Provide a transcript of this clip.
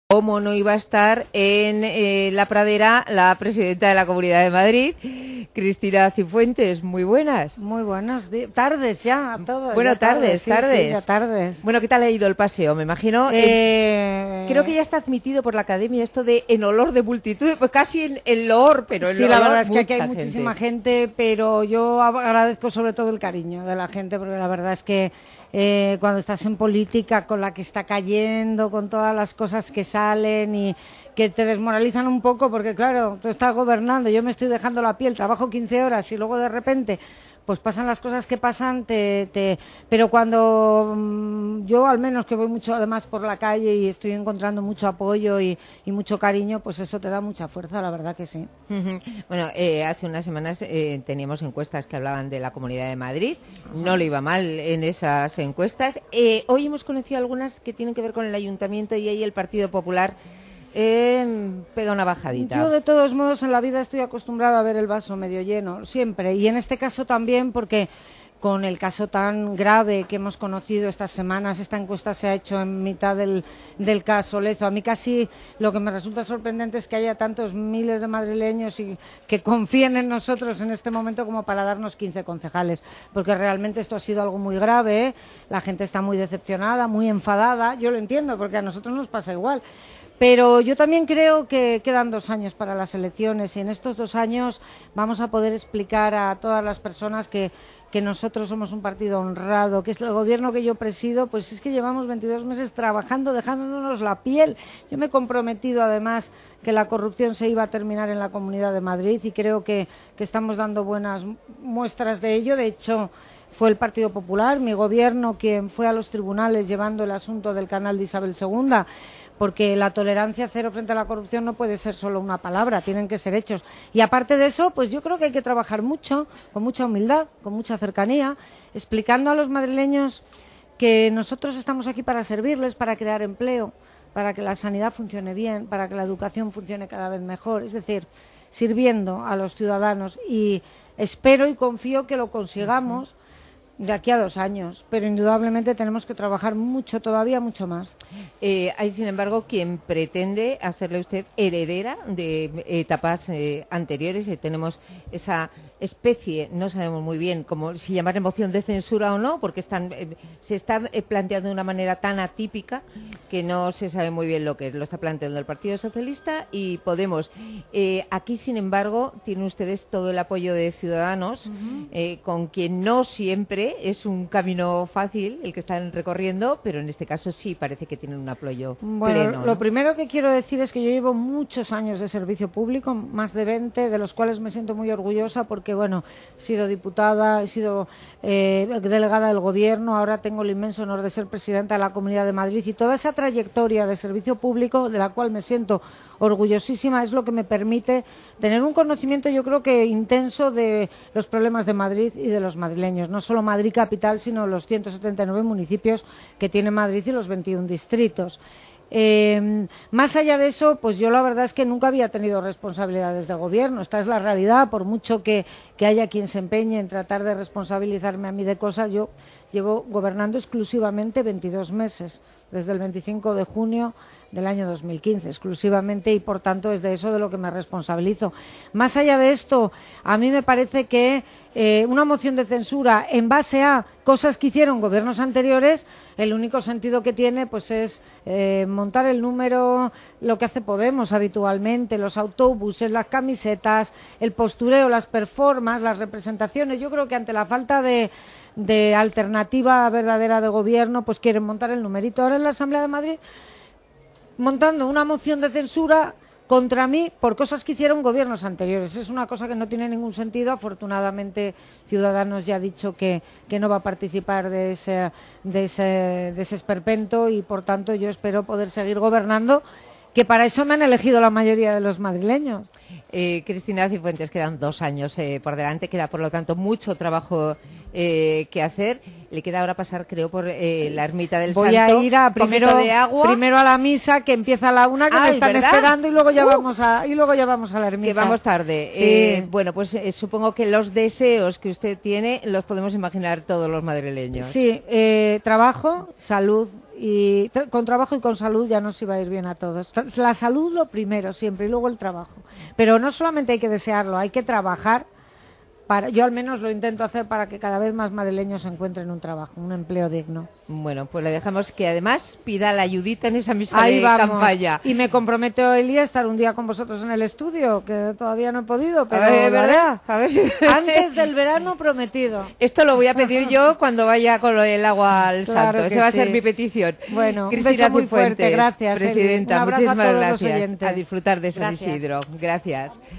¿Cómo no iba a estar en la pradera la presidenta de la Comunidad de Madrid, Cristina Cifuentes? Muy buenas. Muy buenas tardes ya a todos. Bueno, tardes. Sí, ya tardes. Bueno, ¿qué tal ha ido el paseo? Me imagino. Creo que ya está admitido por la Academia esto de en olor de multitud, pues casi en loor, pero en sí, olor. Sí, la verdad es que aquí hay muchísima gente, pero yo agradezco sobre todo el cariño de la gente, porque la verdad es que cuando estás en política, con la que está cayendo, con todas las cosas que salen y que te desmoralizan un poco, porque claro, tú estás gobernando, yo me estoy dejando la piel, trabajo 15 horas y luego de repente pues pasan las cosas que pasan, pero cuando yo al menos que voy mucho además por la calle y estoy encontrando mucho apoyo y mucho cariño, pues eso te da mucha fuerza, la verdad que sí. Bueno, hace unas semanas teníamos encuestas que hablaban de la Comunidad de Madrid, no le iba mal en esas encuestas. Hoy hemos conocido algunas que tienen que ver con el Ayuntamiento y ahí el Partido Popular pega una bajadita. Yo de todos modos en la vida estoy acostumbrada a ver el vaso medio lleno, siempre, y en este caso también porque con el caso tan grave que hemos conocido estas semanas, esta encuesta se ha hecho en mitad del caso Lezo. A mí casi lo que me resulta sorprendente es que haya tantos miles de madrileños y que confíen en nosotros en este momento como para darnos 15 concejales, porque realmente esto ha sido algo muy grave, ¿eh? La gente está muy decepcionada, muy enfadada, yo lo entiendo porque a nosotros nos pasa igual. Pero yo también creo que quedan 2 años para las elecciones y en estos 2 años vamos a poder explicar a todas las personas que nosotros somos un partido honrado, que es el gobierno que yo presido, pues es que llevamos 22 meses trabajando, dejándonos la piel. Yo me he comprometido además que la corrupción se iba a terminar en la Comunidad de Madrid y creo que estamos dando buenas muestras de ello. De hecho, fue el Partido Popular, mi gobierno, quien fue a los tribunales llevando el asunto del canal de Isabel II, porque la tolerancia cero frente a la corrupción no puede ser solo una palabra, tienen que ser hechos. Y aparte de eso, pues yo creo que hay que trabajar mucho, con mucha humildad, con mucha cercanía, explicando a los madrileños que nosotros estamos aquí para servirles, para crear empleo, para que la sanidad funcione bien, para que la educación funcione cada vez mejor, es decir, sirviendo a los ciudadanos. Y espero y confío que lo consigamos de aquí a 2 años, pero indudablemente tenemos que trabajar mucho todavía, mucho más. Hay, sin embargo, quien pretende hacerle a usted heredera de etapas anteriores. Tenemos esa especie, no sabemos muy bien cómo si llamar moción de censura o no, porque se está planteando de una manera tan atípica que no se sabe muy bien lo que es. Lo está planteando el Partido Socialista y Podemos. Aquí, sin embargo, tienen ustedes todo el apoyo de Ciudadanos, con quien no siempre es un camino fácil el que están recorriendo, pero en este caso sí parece que tienen un apoyo pleno, ¿no? Lo primero que quiero decir es que yo llevo muchos años de servicio público, más de 20, de los cuales me siento muy orgullosa porque, bueno, he sido diputada, he sido delegada del Gobierno, ahora tengo el inmenso honor de ser presidenta de la Comunidad de Madrid y toda esa trayectoria de servicio público, de la cual me siento orgullosísima, es lo que me permite tener un conocimiento, yo creo que intenso, de los problemas de Madrid y de los madrileños, no solo Madrid capital, sino los 179 municipios que tiene Madrid y los 21 distritos. Más allá de eso, pues yo la verdad es que nunca había tenido responsabilidades de gobierno. Esta es la realidad, por mucho que haya quien se empeñe en tratar de responsabilizarme a mí de cosas. Yo llevo gobernando exclusivamente 22 meses, desde el 25 de junio del año 2015, exclusivamente, y por tanto es de eso de lo que me responsabilizo. Más allá de esto, a mí me parece que una moción de censura en base a cosas que hicieron gobiernos anteriores, el único sentido que tiene pues es montar el número, lo que hace Podemos habitualmente, los autobuses, las camisetas, el postureo, las performances, las representaciones. Yo creo que ante la falta de alternativa verdadera de gobierno, pues quieren montar el numerito. Ahora en la Asamblea de Madrid, montando una moción de censura contra mí por cosas que hicieron gobiernos anteriores. Es una cosa que no tiene ningún sentido. Afortunadamente, Ciudadanos ya ha dicho que no va a participar de ese esperpento y, por tanto, yo espero poder seguir gobernando, que para eso me han elegido la mayoría de los madrileños. Cristina Cifuentes, quedan 2 años por delante, queda por lo tanto mucho trabajo que hacer. Le queda ahora pasar, creo, por la ermita del Voy Santo. Voy a ir primero a la misa, que empieza a la 1, que me están esperando, y luego ya vamos a la ermita. Que vamos tarde. Sí. Bueno, pues supongo que los deseos que usted tiene los podemos imaginar todos los madrileños. Sí, trabajo, salud y con trabajo y con salud ya nos iba a ir bien a todos. La salud lo primero siempre y luego el trabajo. Pero no solamente hay que desearlo, hay que trabajar. Yo al menos lo intento hacer para que cada vez más madrileños encuentren un trabajo, un empleo digno. Bueno, pues le dejamos que además pida la ayudita en esa misa Ahí de vamos. campaña. Y me comprometo, Eli, a estar un día con vosotros en el estudio, que todavía no he podido, pero A ver, ¿verdad? A ver si... antes del verano prometido. Esto lo voy a pedir yo cuando vaya con el agua al Claro santo. que Esa va a sí. ser mi petición. Bueno, Cristina un beso muy Cifuentes, fuerte, gracias, Eli. presidenta, Un abrazo a muchísimas todos los gracias. oyentes. A disfrutar de San Gracias. Isidro. Gracias.